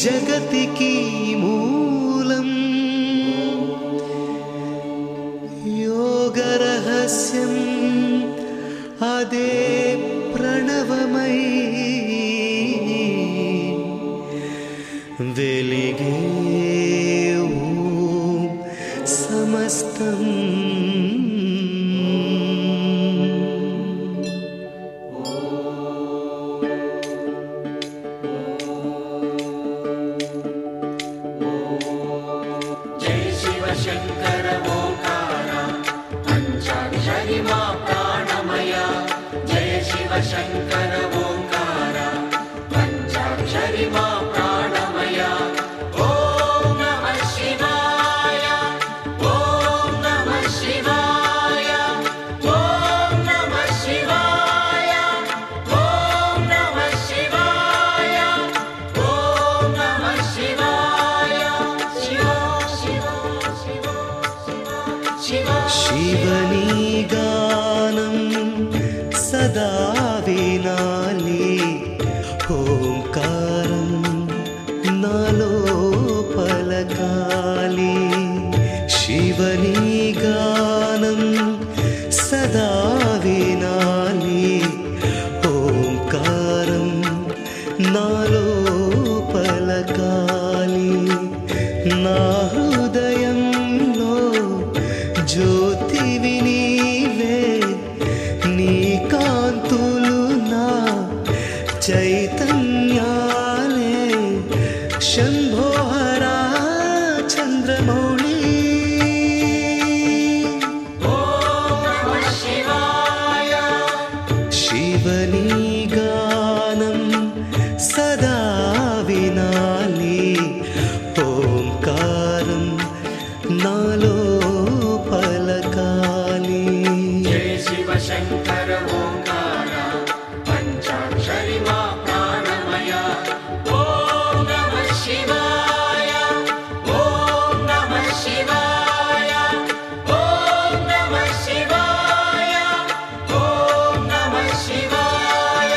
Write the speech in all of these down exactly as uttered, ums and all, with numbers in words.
జగతికి మూలం యోగ రహస్యం అదే ప్రణవమై వెలిగే ఓం సమస్తం శంకర ఓంకార పంచాక్షరి మా ప్రాణమయ జయ శివ శంకర ఓంకార పంచాక్షరి మా ప్రాణమయ ఓం నమః శివాయ ఓం నమః శివాయ ఓం నమః శివాయ ఓం నమః శివాయ ఓం నమః శివాయ శివ శివని గానం సదా వినాలి ఓంకారం నాలో పలకాలి శివని గానం సదా వినాలి ఓంకారం నాలో పలకాలి నా హృదయంలో జ్యోతివి నీవే నీ కాంతులు నా చైతన్యాలే శంభో హరా చంద్రమౌళి ఓం నమః శివాయ శివని గానం సదా వినాలి ఓంకారం నాలో పలకాలి జయ శివ శంకర ఓంకార పంచాక్షరి మా ప్రాణమయ ఓం నమః శివాయ ఓం నమః శివాయ ఓం నమః శివాయ ఓం నమః శివాయ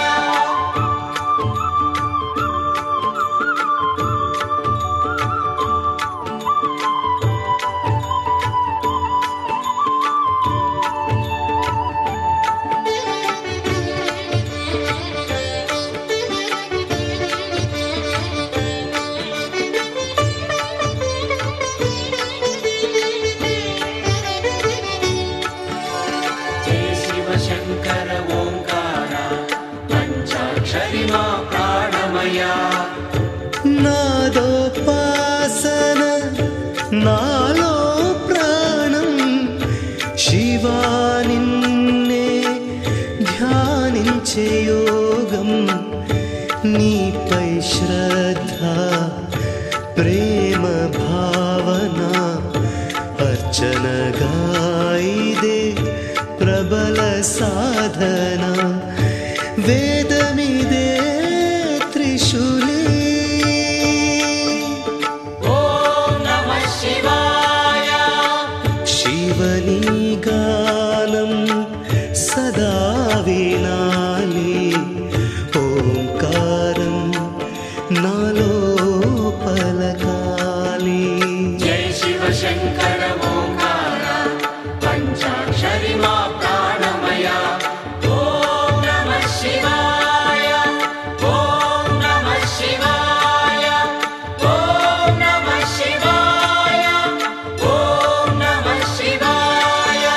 జయ శివ శంకర ఓంకార పంచాక్షరి మా ప్రాణమయ నాదోపాసన నాలో ప్రాణం శివా నిన్నే ధ్యానించే యోగం నీపై శ్రద్ధ ప్రేమ భావన అర్చనగా ఇదే ప్రబల సాధన వేదమిదే త్రిశూలి ఓం నమః శివాయ శివని గానం సదా వినాలి ఓంకారం నాలో పలకాలి జయ శివ శంకర ఓంకార పంచాక్షరి మా ప్రాణమయ ఓం నమః శివాయ ఓం నమః శివాయ ఓం నమః శివాయ ఓం నమః శివాయ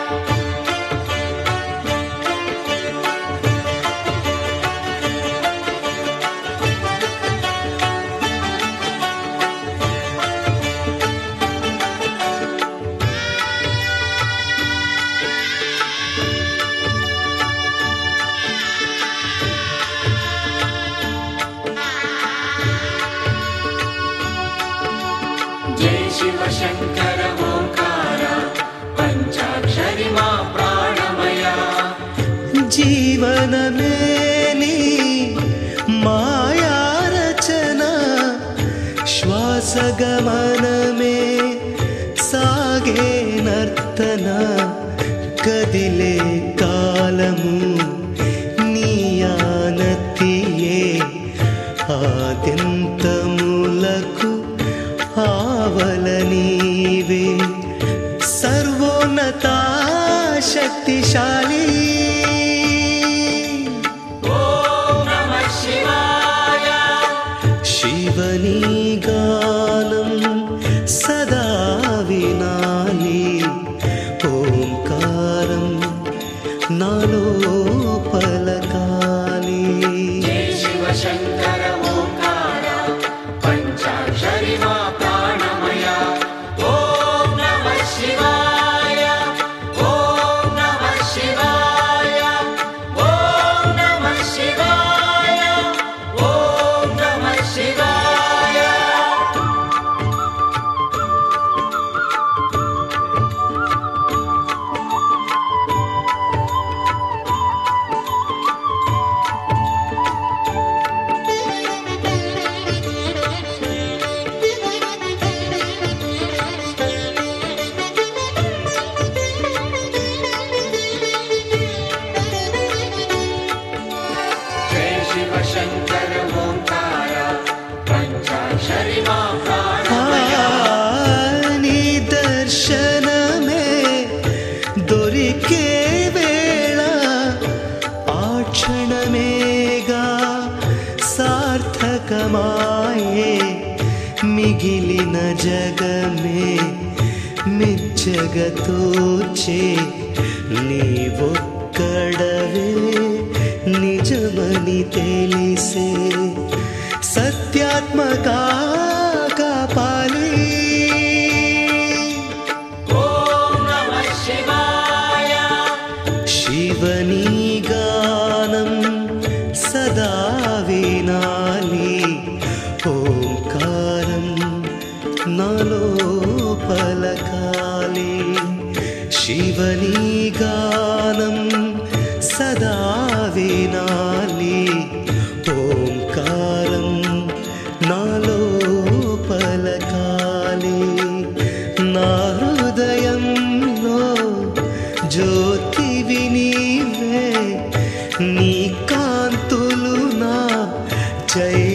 జయ శివ శంకర ఓంకార పంచాక్షరి మా ప్రాణమయ జీవనమే నీ మాయా రచన శ్వాసగమనమే సాగే నర్తన కదిలే కాలము నీ ఆనతియే ఆద్యంతము శివని గానం సదా వినాలి ఓంకారం నాలో పలకాలి జై శివ శంకర ఓంకార పంచాక్షరి మా ప్రాణమయ ఓం నమః శివాయ ఓం నమః శివాయ ఓం నమః శివాయ ఓం నమః శివాయ జై శివ శంకర ఓంకార పంచాక్షరి మా ప్రాణమయ నీ దర్శనమే దొరికే వేళ ఆ క్షణమేగా సార్థకమాయే మిగిలిన జగమే మిచ్చగతూర్చే నీవొక్కడవే నిజమని తెలిసే సత్యాత్మక కాపాలి ఓం నమః శివాయ శివని గానం సదా వినాలి ఓంకారం నాలో పలకాలి శివని గానం సదా వినాలి ఓంకారం నాలో పలకాలి నా హృదయంలో జ్యోతివి నీవే నీ కాంతులు నా జయ